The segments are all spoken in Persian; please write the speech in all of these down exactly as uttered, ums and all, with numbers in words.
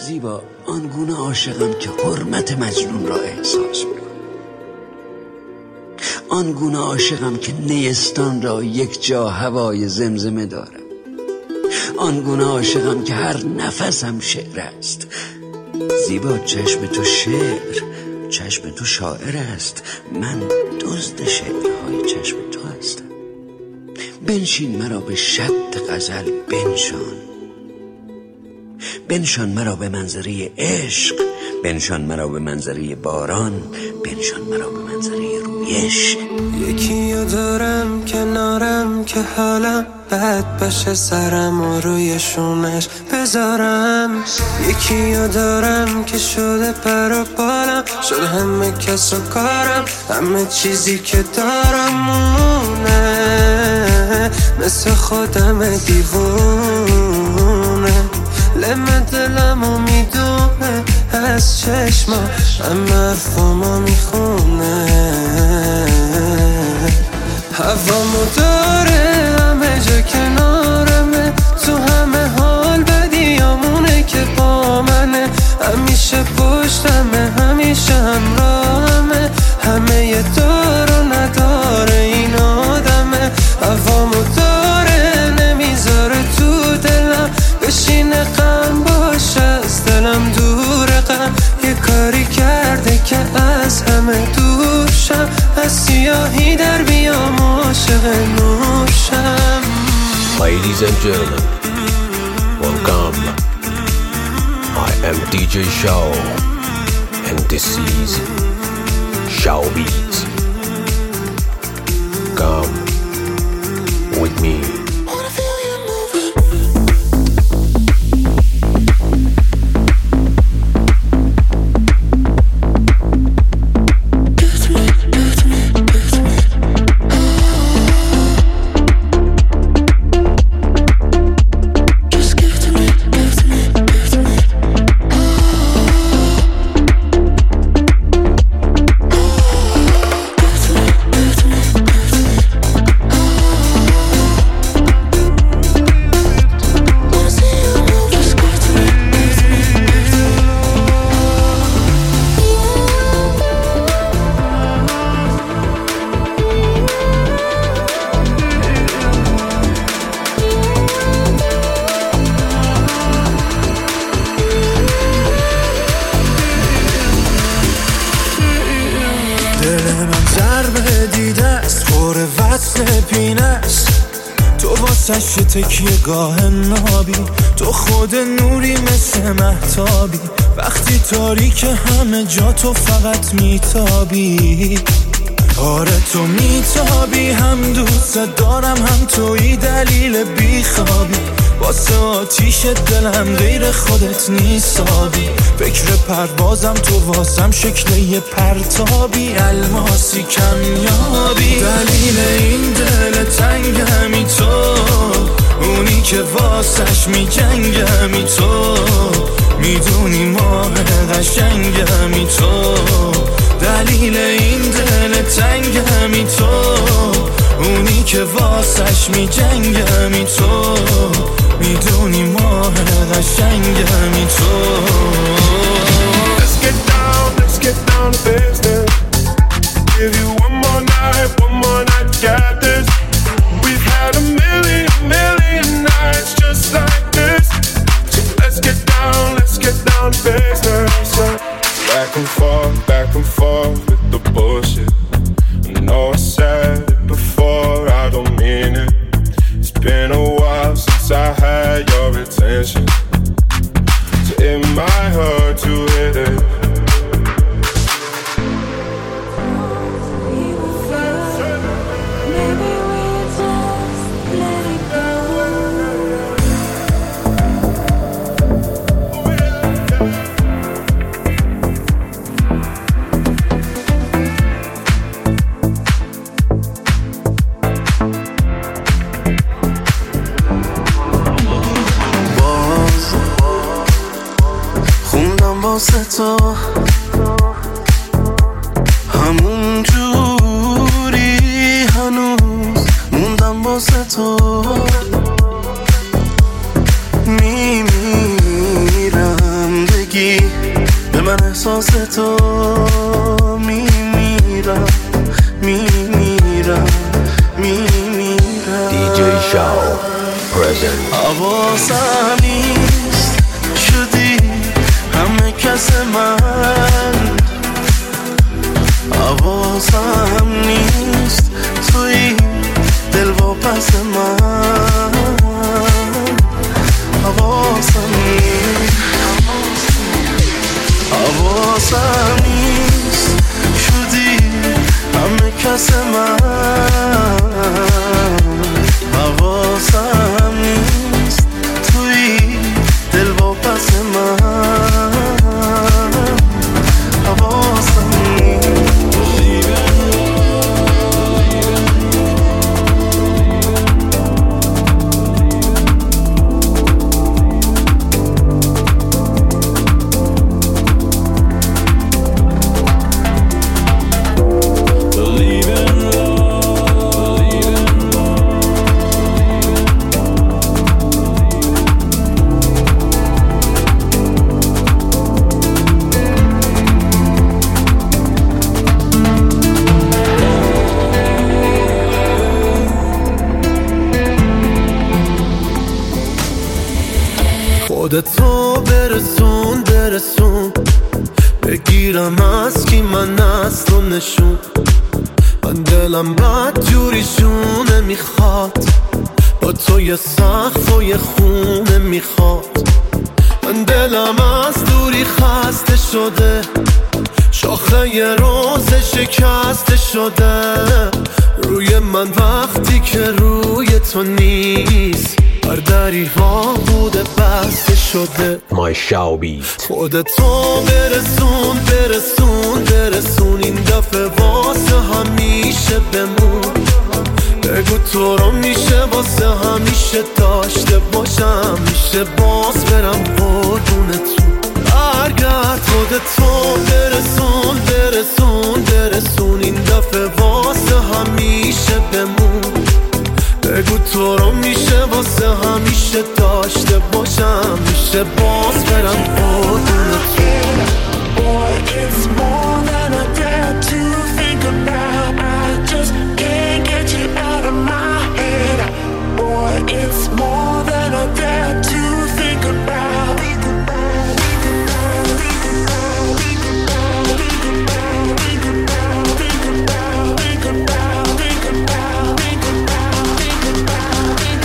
زیبا آنگونه عاشقم که حرمت مجنون را احساس میکنم، آنگونه عاشقم که نیستان را یک جا هوای زمزمه دارم، آنگونه عاشقم که هر نفسم شعر است. زیبا چشم تو شعر، چشم تو شاعر است، من دزد شعرهای چشم تو هستم. بنشین مرا به شط غزل بنشان، بنشان مرا به منظره عشق، بنشان مرا به منظره باران، بنشان مرا به منظره رویش. یکیو دارم کنارم که حالم بد باشه، سرم و روی شونش بذارم. یکیو دارم که شده پر و بالم، شده همه کس و کارم، همه چیزی که دارم مونه، مثل خودم دیوونه. لمه دلمو میدونه از چشما، همه حرفامو میخونه. هوامو داره همه جا کنارمه، تو همه حال بدیامونه که با منه. همیشه پشتمه، همیشه همراهمه، همه یه دار و نداره این آدمه. هوامو داره نمیذاره تو دلم بشینه، غم باشه از دلم دوره. غم یه کاری کرده که از همه دوشم، از سیاهی در بیام عاشق نوشم. Ladies and gentlemen, welcome. I am دی جی Shaw and this is Shaw Beats. Come with me. چه تکیه گاه نابی، تو خود نوری مثل مهتابی، وقتی تاریک همه جا تو فقط میتابی. آره تو میتابی، هم دوست دارم هم توی دلیل بیخوابی، واسه آتیش دلم غیر خودت نیستابی. فکر پروازم تو واسم شکل یه پرتابی، الماسی کمیابی. دلیل این دل تنگمی تو، اونی که واسش میجنگمی تو، میدونی ماه قشنگمی تو. دلیل این دل تنگمی تو، اونی که واسش میجنگمی تو، میدونی ماه قشنگمی تو. Let's get down, let's get down to business. Give you one more night, one more night, got this. We've had a million, million nights just like this. So let's get down, let's get down to business. Back and forth, back and forth with the bullshit. I know I said it before, I don't mean it. It's been a while since I had your attention, so it might hurt to hit it. واسه تو همون جوری هنوز موندم واسه تو، میمیرم بگی به من احساس تو میمیرم میمیرم میمیرم. دی جی شاو present. حواسم نیست شدی همه کس من، حواسم نیست توی دل و پس من، حواسم نیست حواسم نیست شدی همه کس من، حواسم نیست توی دل و پس من، حواسم نیست. خودتو برسون برسون بگیرم از کی من از تو نشون، من دلم بد جوری شونه میخواد با تو یه سقف و یه خونه میخواد، من دلم از دوری خسته شده شاخه یه روز شکسته شده روی من وقتی که روی تو نیست، هر دری ها بوده بسته شده. My Shao Beat. خودتو برسون برسون برسون این دفعه واسه همیشه بمون، بگو تو رو میشه واسه همیشه داشته باشم، میشه باز برم قربون تو. برگرد خودتو برسون برسون برسون این دفعه واسه همیشه بمون، بگو تو رو میشه واسه همیشه داشته باشم، میشه باز برم قربون تو. Boy, it's more than I dare to think about. I just can't get you out of my head. Boy, it's more than I dare to think about. Think about, think about, think about, think about, think about, think about, think about, think about, think about, think about, think about, think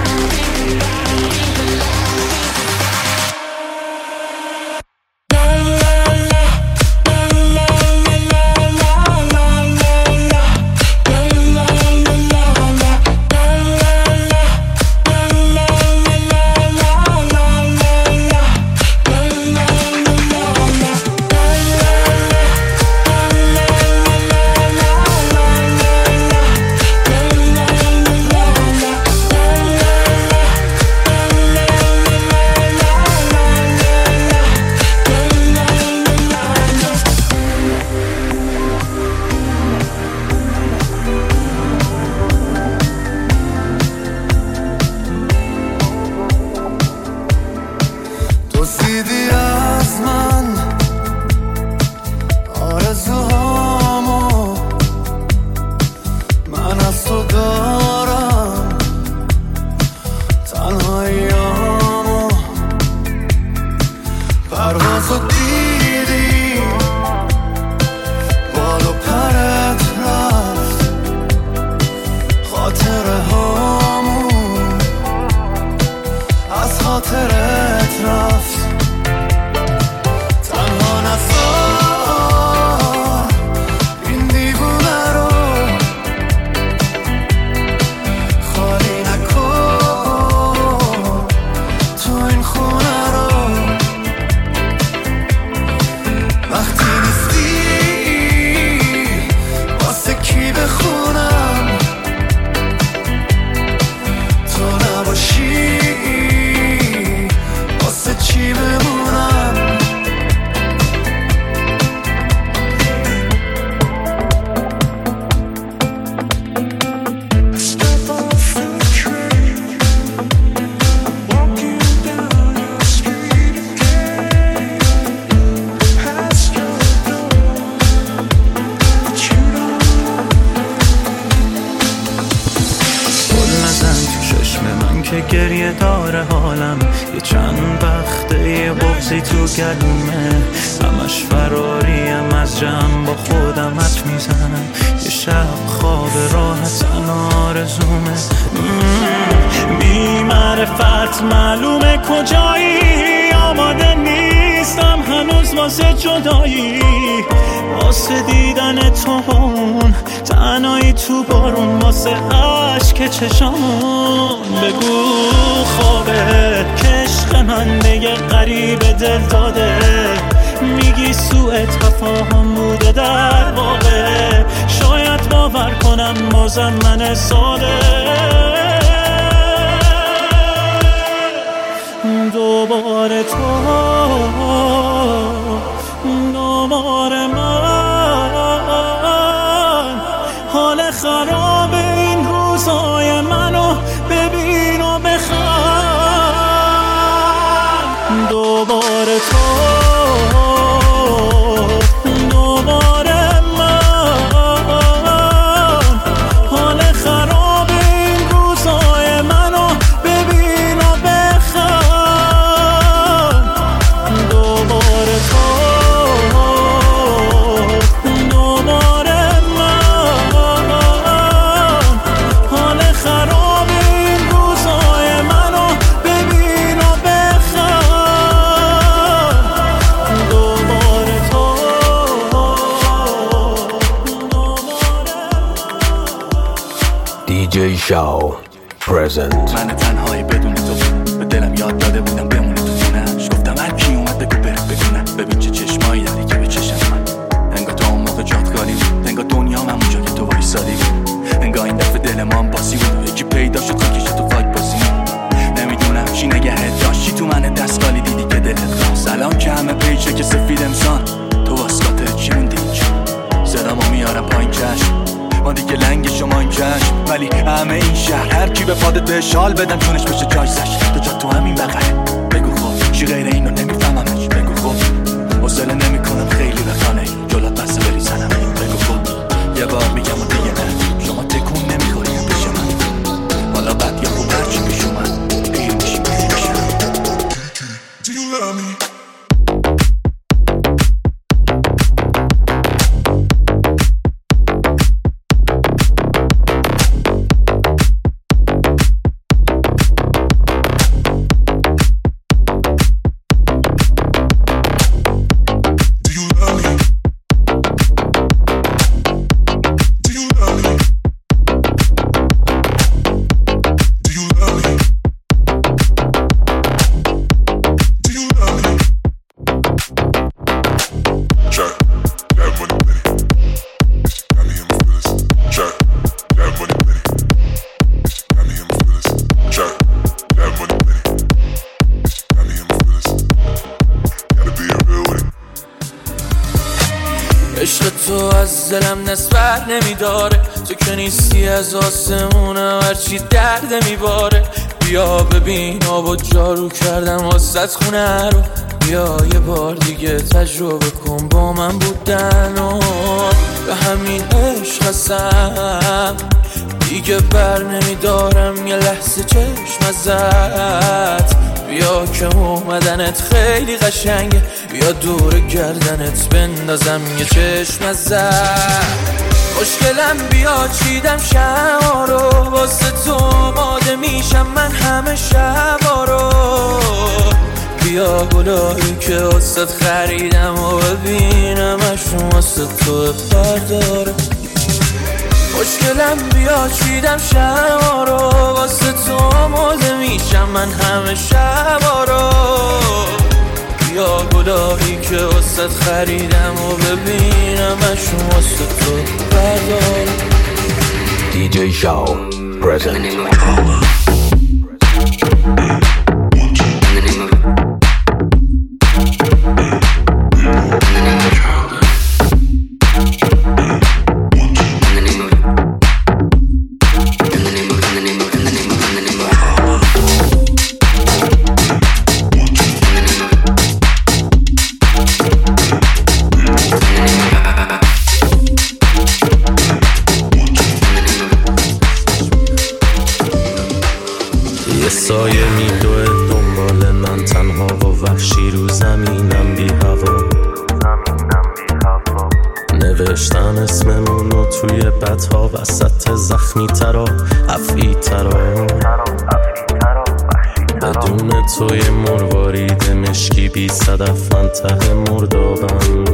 دزدیدی از من آرزوهامو، من از تو دارم تنهاییامو، پروازو دیدی بال و پرت رفت، خاطره هامون از خاطرت رفت، تنها نذار این دیوونه رو همیشه گریه داره حالم، یه چند وقته یه بغضی تو گلومه، همش فراریم از جمع با خودم حرف میزنم، یه شب خواب راحت آرزومه. بی معرفت معلومه کجایی، آماده نیستم هنوز واسه جدایی، واسه دیدن تو اون تنهایی تو بارون، واسه عشق چشامون. بگو خوابه که عشق من به یه غریب دل داده، میگی سوء تفاهم بوده در واقع، شاید باور کنم بازم من ساده. دوباره تو دوباره من، حال خراب این روزای منو ببین و بخند. دوباره تو دوباره من، حال خراب این روزای منو ببین و بخند. دوباره تو دوباره من، حال خراب این روزای منو ببین و بخند. دوباره تو دی جی شاو present. من تنهایی بدون تو به دلم یاد داده بودم بمونه تو خونه‌اش، گفتم هر کی اومد بگو بره بگونه، ببین چه چشمایی داری که به چشم من، انگار تو اون موقع جات خالی بود، انگار دنیا من اونجا که تو وایسادی بود، انگار این دفعه دل ما هم باسی بود، یکی پیدا شد تا کشه تو فاک باسی. نمیدونم چی نگهت داشتی تو من دستگالی، دیدی که دلت خواست الان که همه پیچه که سفید امسان، تو واسکاته چی موندی اینجا؟ صدامو میارم پایین چشم، ما دیگه لنگ شما این چشم، ولی همه این شهر هر کی به پادت به شال بدم چونش بشه جایزش، تو جا تو همین بغله. بگو خب چی غیر اینو نمیفهممش، بگو خب حوصله نمیکنم خیلی به خانه جلات بسه بری سنم. بگو خب یه بار میگم و دیگه نه، شما تکون نمیخوریم پیش من، حالا بد یا خوب هرچی پیش اومد پیر میشیم پیر میشم. Do you love me? عشق تو از دلم نسبت نمیداره، تو که نیستی از آسمونم هرچی درد میباره. بیا ببین آب و جارو کردم واسط خونه رو، بیا یه بار دیگه تجربه کن با من بودن و به همین عشق هستم دیگه بر نمیدارم یه لحظه چشم ازت. بیا که اومدنت خیلی قشنگه، بیا دور گردنت بندازم یه چشم ازت. خوشگلم بیا چیدم شما رو، واسه تو آماده میشم من همه شبا رو. بیا گلایی که واسه خریدم و ببینم اشون واسه تو برداره. خوشگلم بیا چیدم شما رو، واسه تو آماده میشم من همه شبا رو. بیا گلایی که واسه خریدم و ببینم اشون واسه تو برداره. دی جی شاو present. سایه میدوه دنبال من، تنها و وحشی رو زمینم بی هوا. نوشتم اسممونو توی بدها، وسط زخمی ترا افعی ترا. بدون توی مروارید مشکی بی صدف من ته مردابم.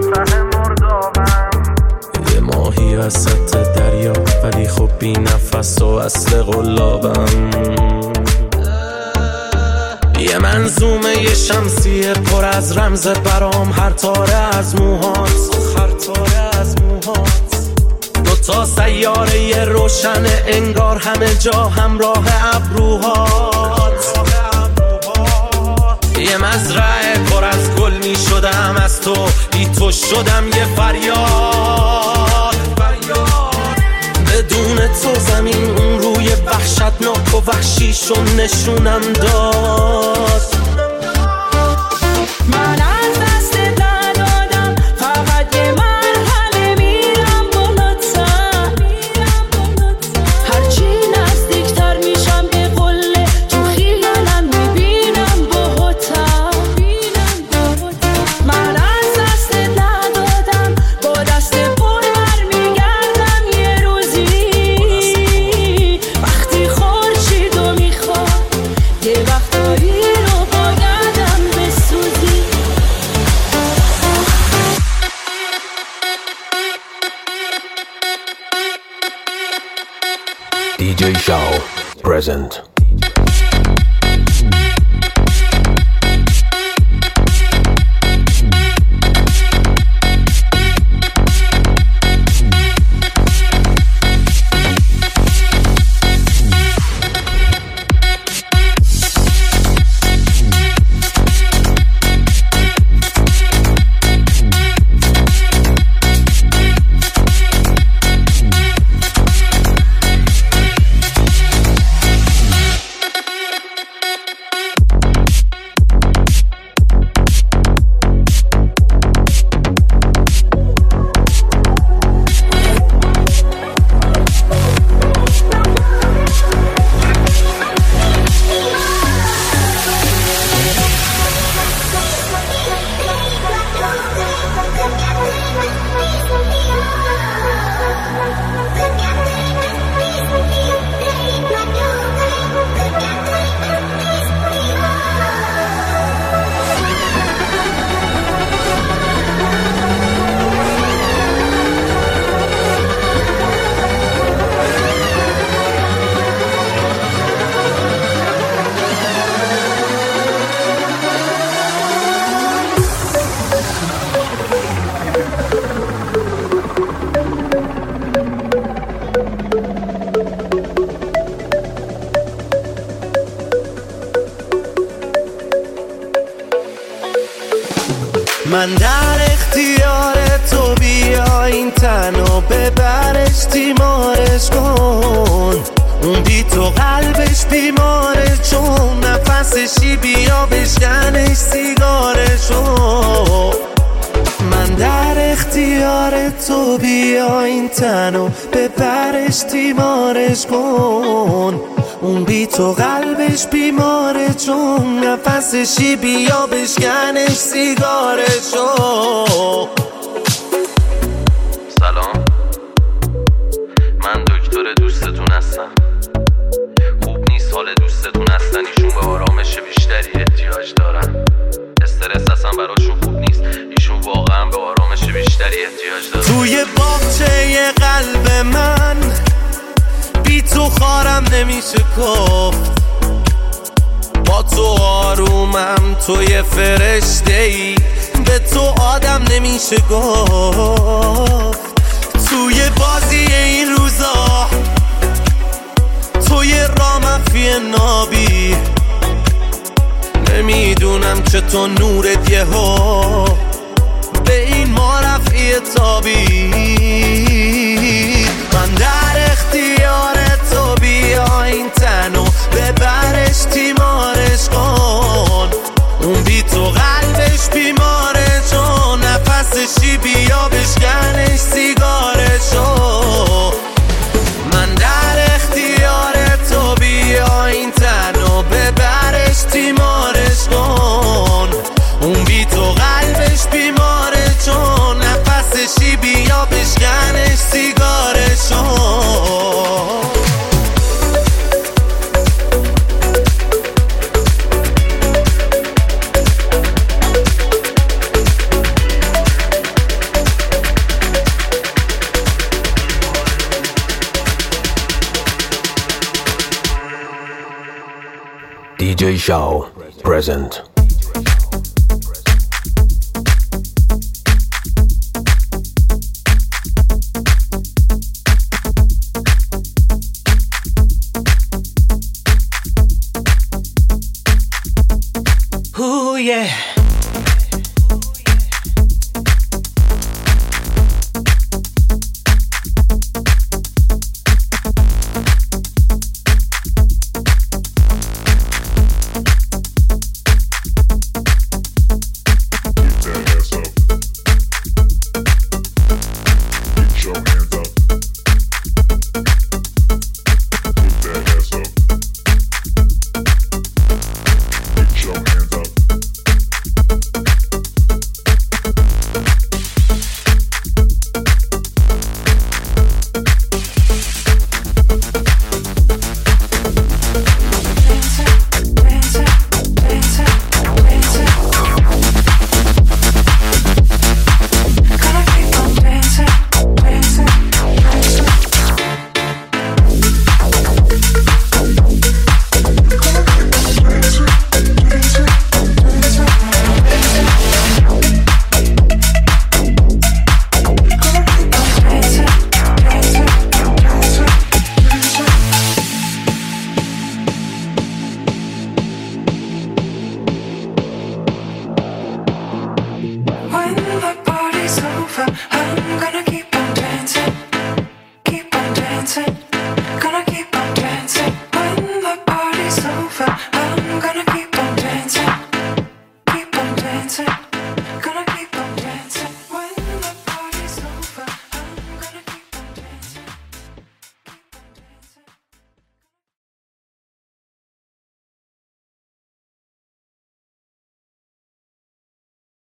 یه ماهی وسط دریا ولی خب بی نفس و اصل قلابم. یه منظومه یه شمسیه پر از رمز برام، هر تاره از موهات، هر تاره از موهات. دوتا سیاره یه روشنه انگار همه جا همراه ابروهات. یه مزرعه پر از گل می شدم از تو، بی تو شدم یه فریاد. بدون تو زمین اون روی وحشتناک و وحشیشو نشونم داد. من از دست ندادم، فقط یه مرحله میرم بالاتر. هرچی نزدیکتر میشم به قله، تو خیالم میبینم باهاتر. من از دست ندادم، با دست پر برمیگردم یه روزی. وقتی خورشیدو میخواد، یه وقتایی رو باگردم بسوزی. دی جی Shao present. من در اختیار تو، بیا این تنو ببرش تیمارش کن. اون بی تو قلبش بیماره، چون نفسشی بیا بشکنش سیگارشو. من در اختیار تو، بیا این تنو ببرش تیمارش کن. اون بی تو قلبش بیماره، چون نفسشی بیا بشکنش سیگارشو. سلام، من دکتر دوستتون هستم. خوب نیست حال دوستتون هستن، ایشون به آرامش بیشتری احتیاج دارن. استرس اصلا براشون خوب نیست، ایشون واقعا به آرامش بیشتری احتیاج دارن. توی باغچه قلب من بی تو خارم نمیشه گفت. با تو آرومم، تو یه فرشته ای، به تو آدم نمیشه گفت. توی بازی این روزا، توی رامفی نابی، نمیدونم چطور نورت یه ها به این ما رفعی تابی. من در اختیار تو، بیا این تنو ببرش تیمارش کن. اون بی تو قلبش بیماره، چون نفسشی بیا بشکنش سیگارشو. من در اختیار تو، بیا این تنو دی جی Shao present. Ooh yeah.